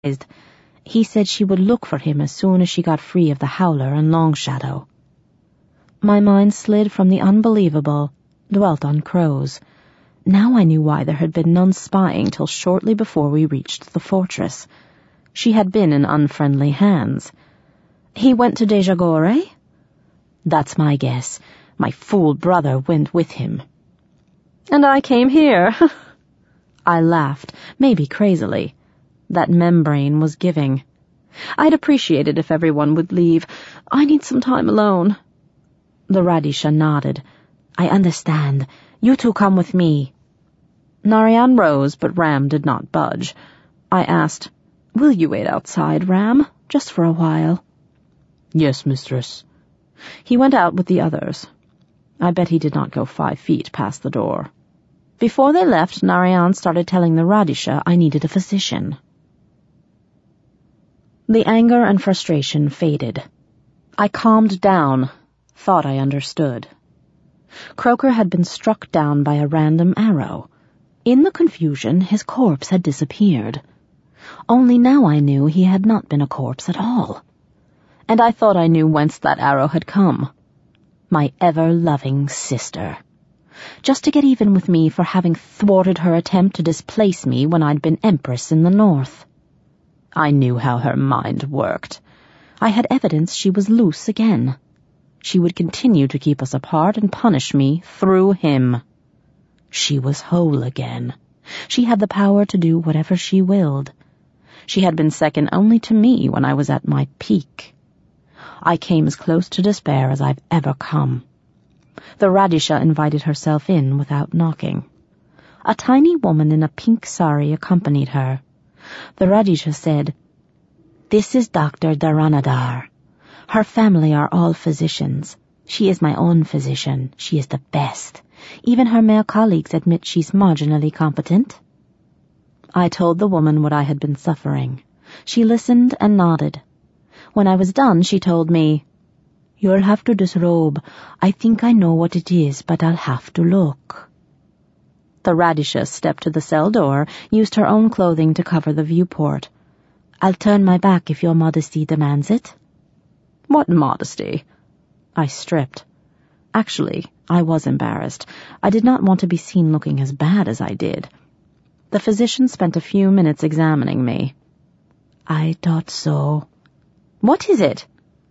He said she would look for him as soon as she got free of the Howler and Longshadow. My mind slid from the unbelievable, dwelt on crows. Now I knew why there had been none spying till shortly before we reached the fortress. She had been in unfriendly hands. He went to Deja Gore? That's my guess. My fool brother went with him. And I came here. I laughed, maybe crazily. That membrane was giving. I'd appreciate it if everyone would leave. I need some time alone. The Radisha nodded. I understand. You two come with me. Narayan rose, but Ram did not budge. I asked, Will you wait outside, Ram? Just for a while. Yes, mistress. He went out with the others. I bet he did not go 5 feet past the door. Before they left, Narayan started telling the Radisha I needed a physician. The anger and frustration faded. I calmed down, thought I understood. Croker had been struck down by a random arrow. In the confusion, his corpse had disappeared. Only now I knew he had not been a corpse at all. And I thought I knew whence that arrow had come. My ever-loving sister. Just to get even with me for having thwarted her attempt to displace me when I'd been Empress in the North. I knew how her mind worked. I had evidence she was loose again. She would continue to keep us apart and punish me through him. She was whole again. She had the power to do whatever she willed. She had been second only to me when I was at my peak. I came as close to despair as I've ever come. The Radisha invited herself in without knocking. A tiny woman in a pink sari accompanied her. The Radisha said, This is Dr. Dharanadhar. Her family are all physicians. She is my own physician. She is the best. Even her male colleagues admit she's marginally competent. I told the woman what I had been suffering. She listened and nodded. When I was done, she told me, You'll have to disrobe. I think I know what it is, but I'll have to look. The Radisha stepped to the cell door, used her own clothing to cover the viewport. I'll turn my back if your modesty demands it. What modesty? I stripped. Actually, I was embarrassed. I did not want to be seen looking as bad as I did. The physician spent a few minutes examining me. I thought so. What is it?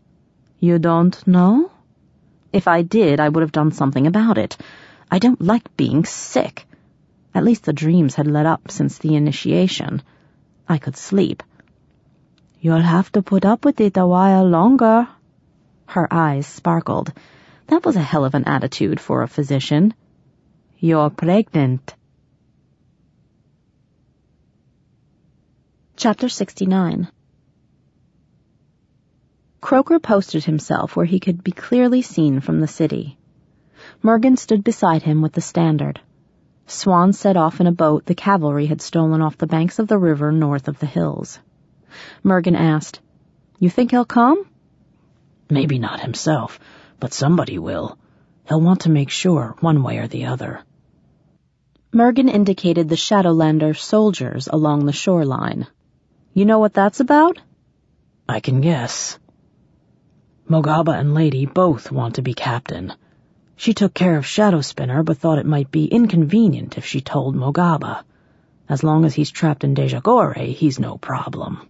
You don't know? If I did, I would have done something about it. I don't like being sick. At least the dreams had let up since the initiation. I could sleep. You'll have to put up with it a while longer. Her eyes sparkled. That was a hell of an attitude for a physician. You're pregnant. Chapter 69. Croker posted himself where he could be clearly seen from the city. Mergen stood beside him with the standard. Swan set off in a boat the cavalry had stolen off the banks of the river north of the hills. Mergen asked, You think he'll come? Maybe not himself, but somebody will. He'll want to make sure, one way or the other. Mergen indicated the Shadowlander soldiers along the shoreline. You know what that's about? I can guess. Mogaba and Lady both want to be captain. She took care of Shadowspinner, but thought it might be inconvenient if she told Mogaba. As long as he's trapped in Deja Gore, he's no problem.